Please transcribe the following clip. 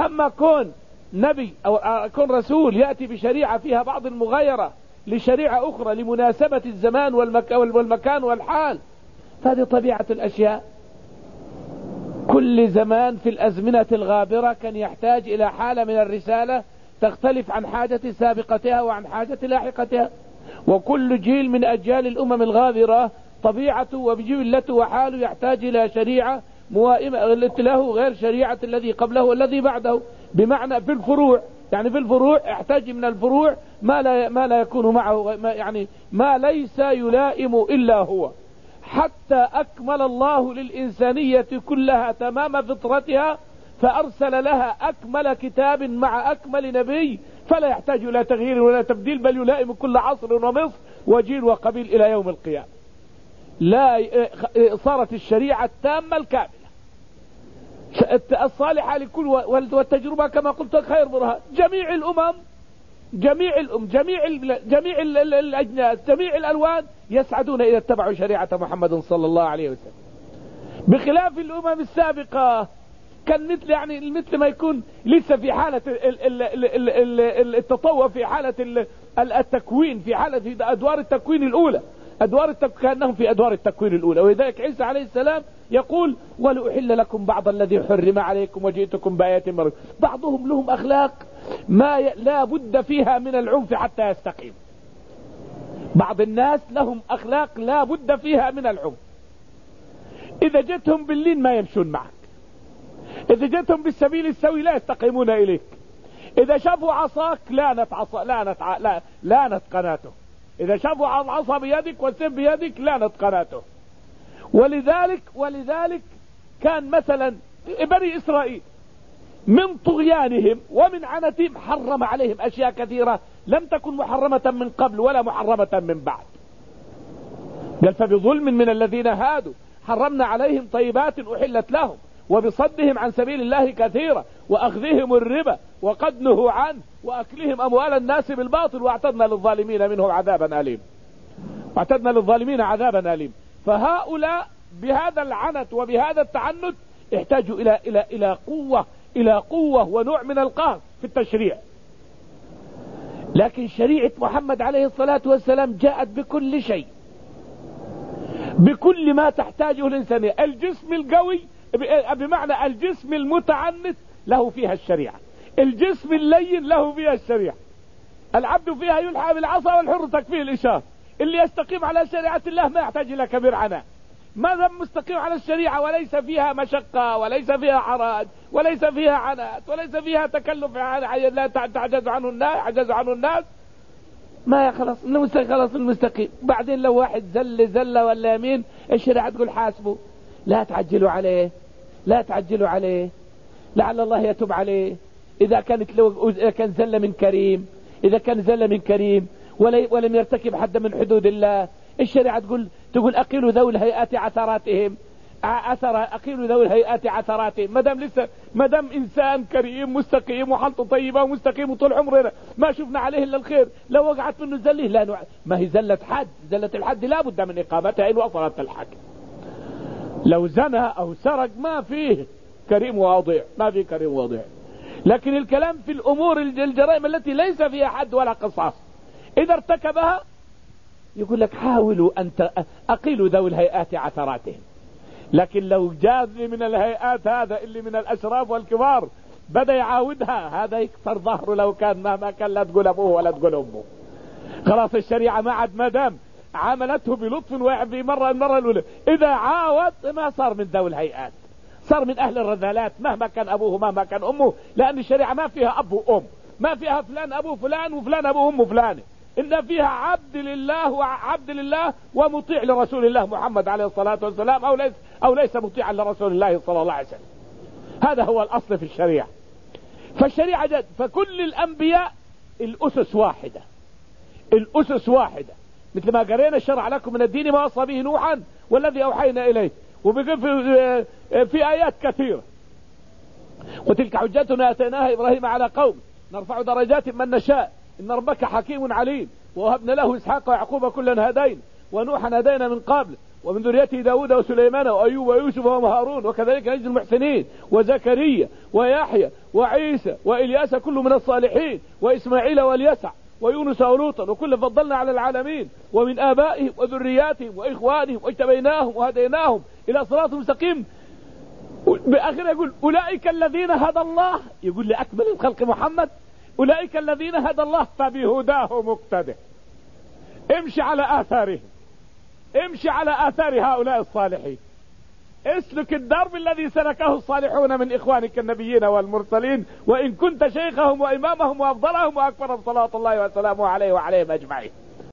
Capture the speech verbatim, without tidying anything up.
أما كون نبي أو كون رسول يأتي بشريعة فيها بعض المغايرة لشريعة أخرى لمناسبة الزمان والمكان والحال، هذه طبيعة الأشياء. كل زمان في الأزمنة الغابرة كان يحتاج إلى حالة من الرسالة تختلف عن حاجة سابقتها وعن حاجة لاحقتها. وكل جيل من أجيال الأمم الغابرة طبيعته وبجبلته وحاله يحتاج إلى شريعة موائمة له غير شريعة الذي قبله والذي بعده. بمعنى في الفروع، يعني في الفروع يحتاج من الفروع ما لا ما لا يكون معه، ما يعني ما ليس يلائم إلا هو، حتى أكمل الله للإنسانية كلها تمام فطرتها فأرسل لها أكمل كتاب مع أكمل نبي، فلا يحتاج إلى تغيير ولا تبديل، بل يلائم كل عصر ومصر وجيل وقبيل إلى يوم القيامة. لا صارت الشريعة التامة الكاملة الصالحة لكل، والتجربة كما قلت خير برهان. جميع الأمم جميع الأم جميع ال جميع ال الأجناس جميع الألوان يسعدون إذا اتبعوا شريعة محمد صلى الله عليه وسلم، بخلاف الأمم السابقة كان مثل يعني مثل ما يكون لسه في حالة التطور، في حالة التكوين، في حالة أدوار التكوين الأولى، أدوار التكوين كأنهم في أدوار التكوين الأولى. ولذلك عيسى عليه السلام يقول ولأحل لكم بعض الذي حرم عليكم وجئتكم بآيات من ربكم. بعضهم لهم أخلاق ما ي... لا بد فيها من العنف حتى يستقيم. بعض الناس لهم أخلاق لا بد فيها من العنف، إذا جئتهم باللين ما يمشون معك، إذا جئتهم بالسبيل السوي لا يستقيمون إليك، إذا شافوا عصاك لانت عصا لانت ع... لا لانت قناته، إذا شافوا العصا بيدك والسيف بيدك لانت قناته. ولذلك ولذلك كان مثلا بني إسرائيل من طغيانهم ومن عنتهم حرم عليهم أشياء كثيرة لم تكن محرمة من قبل ولا محرمة من بعد. قال فبظلم من الذين هادوا حرمنا عليهم طيبات أحلت لهم وبصدهم عن سبيل الله كثيرا وأخذهم الربا وقد نهوا عنه وأكلهم أموال الناس بالباطل واعتدنا للظالمين منهم عذابا أليم واعتدنا للظالمين عذابا أليم. فهؤلاء بهذا العنت وبهذا التعنت يحتاجوا إلى إلى إلى قوة إلى قوة ونوع من القهر في التشريع. لكن شريعة محمد عليه الصلاة والسلام جاءت بكل شيء، بكل ما تحتاجه الإنسانية. الجسم القوي بمعنى الجسم المتعنت له فيها الشريعة، الجسم اللين له فيها الشريعة. العبد فيها يلحى بالعصا والحر تكفيه الإشارة. اللي يستقيم على شريعة الله ما يحتاج إلى كبير عناء، ما دام مستقيم على الشريعة وليس فيها مشقة وليس فيها حرج وليس فيها عنات وليس فيها تكلف لا تعجز عنه الناس عجز عنه الناس ما خلاص خلاص المستقيم. بعدين لو واحد زل زلة ولا يمين الشريعة تقول حاسبه، لا تعجلوا عليه لا تعجلوا عليه لعل الله يتوب عليه. إذا كانت لو إذا كان زل من كريم إذا كان زل من كريم ولم يرتكب حد من حدود الله، الشريعة تقول تقول أقيلوا ذوي الهيئات عثراتهم عثر أقيلوا ذوي الهيئات عثراتهم. ما دام لسه ما دام إنسان كريم مستقيم وحالته طيبة ومستقيم وطول عمرنا ما شفنا عليه إلا الخير، لو وقعت منه زله لا نوع ما هي زلة حد، زلة الحد لا بد من إقامتها إن وصلت الحد. لو زنى أو سرق ما فيه كريم ووضيع، ما فيه كريم ووضيع. لكن الكلام في الأمور الجرائم التي ليس فيها حد ولا قصاص إذا ارتكبها يقول لك حاولوا أن أقيلوا ذوي الهيئات عثراتهم. لكن لو جاز من الهيئات هذا اللي من الأشراف والكبار بدأ يعاودها هذا يكسر ظهره لو كان مهما كان لا تقول أبوه ولا تقول أمه. خلاص الشريعة ما عاد ما دام عاملته بلطف وفي مرة المرة الأولى إذا عاود ما صار من ذوي الهيئات، صار من أهل الرذالات مهما كان أبوه مهما كان أمه، لأن الشريعة ما فيها أب وأم، ما فيها فلان أبو فلان وفلان أبو أم فلان، إن فيها عبد لله وعبد لله ومطيع لرسول الله محمد عليه الصلاة والسلام أو ليس أو ليس مطيعا لرسول الله صلى الله عليه وسلم. هذا هو الأصل في الشريعة. فالشريعة جد فكل الأنبياء الأسس واحدة، الأسس واحدة مثل ما قرينا شرع لكم من الدين ما وصى به نوحا والذي أوحينا إليه. وبيقول في, في آيات كثيرة وتلك حجتنا آتيناها إبراهيم على قوم نرفع درجات من نشاء إن ربك حكيم عليم ووهبنا له إسحاق ويعقوب كلا هدين ونوحا هدينا من قبل ومن ذريته داود وسليمان وأيوب ويوسف وهارون وكذلك نجزي المحسنين وزكريا ويحيى وعيسى وإلياس كل من الصالحين وإسماعيل واليسع ويونس ولوطا وكل فضلنا على العالمين ومن آبائهم وذرياتهم وإخوانهم واجتبيناهم وهديناهم إلى صراط مستقيم. بآخر يقول أولئك الذين هدى الله، يقول لأكمل الخلق محمد أولئك الذين هدى الله فبهداه مقتده. امشي على آثارهم، امشي على آثار هؤلاء الصالحين، اسلك الدرب الذي سلكه الصالحون من إخوانك النبيين والمرسلين، وإن كنت شيخهم وإمامهم وأفضلهم وأكبرهم صلاة الله وسلامه عليه وعليهم أجمعين.